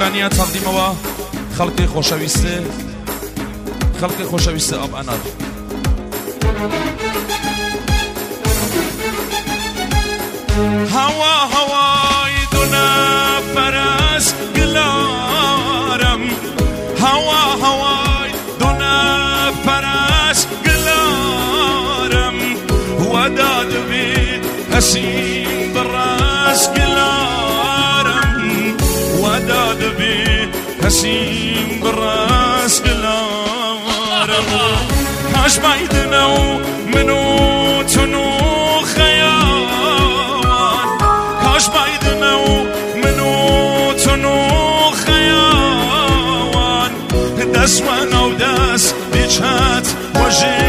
گرانیه تقدیم و خلق خوشویسته اب انار هوای دو نفر از گلارم هوای دو نفر از گلارم وداد بی حسین براس گلارم وداد بی حسین براس گلارم کاش بایدنو منو تنو خیال کاش بایدنو منو تنو خیال دست و نو دست بیچت و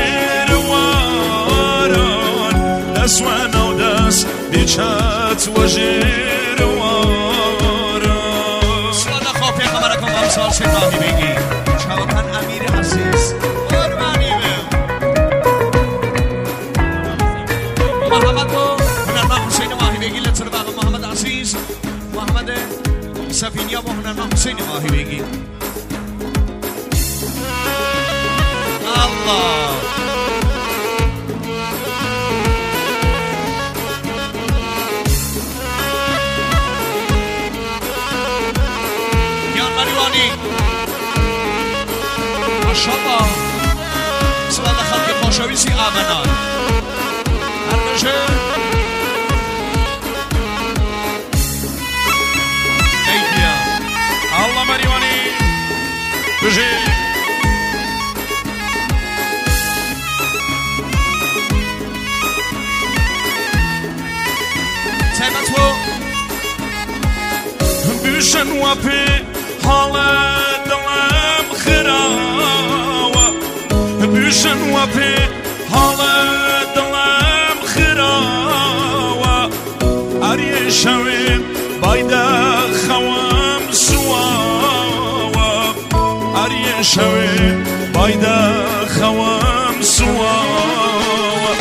جیرواران دست و نو دست بیچت و جیرواران سوالا خواه پیغمبرکم امسال شکاهی بگی چاوکن امیر عزیز قربانی بیم محمد و هنرمند حسین ماهی بگی لطفا باقا محمد عزیز محمد سفینیا و هنرمند حسین ماهی بگی الله ماشاءالله سوال خلق خوشویسی آمنان هر بشه ایدیا الله مریوانی بشه سیمت و بشن و پی حال دلم خراوه بشن و پی حال دلم خراوه اری شوی بایده خوام سواوه اری شوی بایده خوام سواوه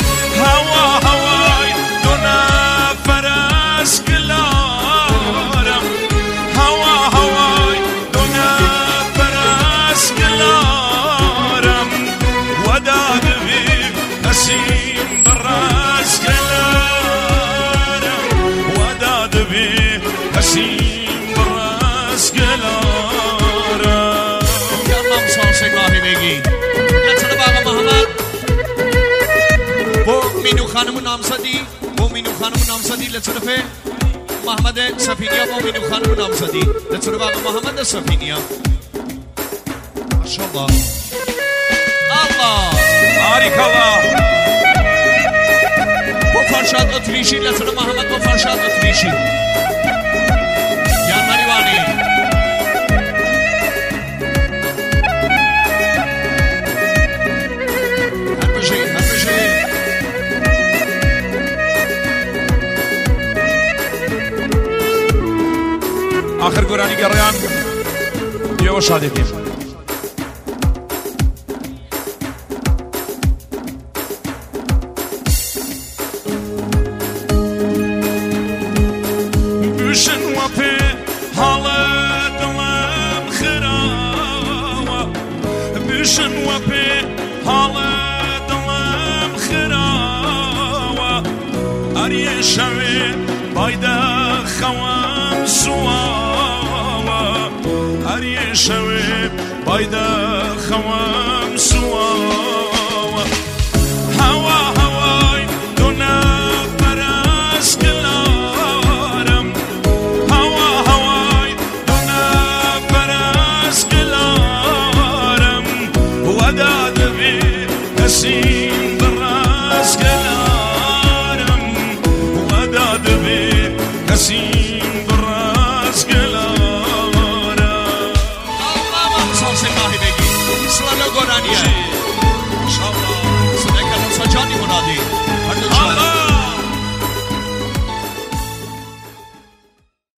هوای دو نفر از گلارم هوای دو نفر از گلارم وداد بی حسین براس گلارم وداد بی حسین براس گلارم یالله مسال شکاهی بگی لطفا باقا محمد bu Minu Hanım'ın namzadi لطفه محمد سفینیا و مینو خانم نامزدی لطفه باقا محمد سفینیا ماشاءالله الله بارک الله با فرشاد اتریشی لطفه محمد با فرشاد اتریشی یان مریوانی هر بشه آخر گرانی گریان یه و شادی بیم بشن و پی حال دلم خراوه بشن و پی حال دلم خراوه اری شوی بایده خوام سواوه اری شوی بایده خوام سواوه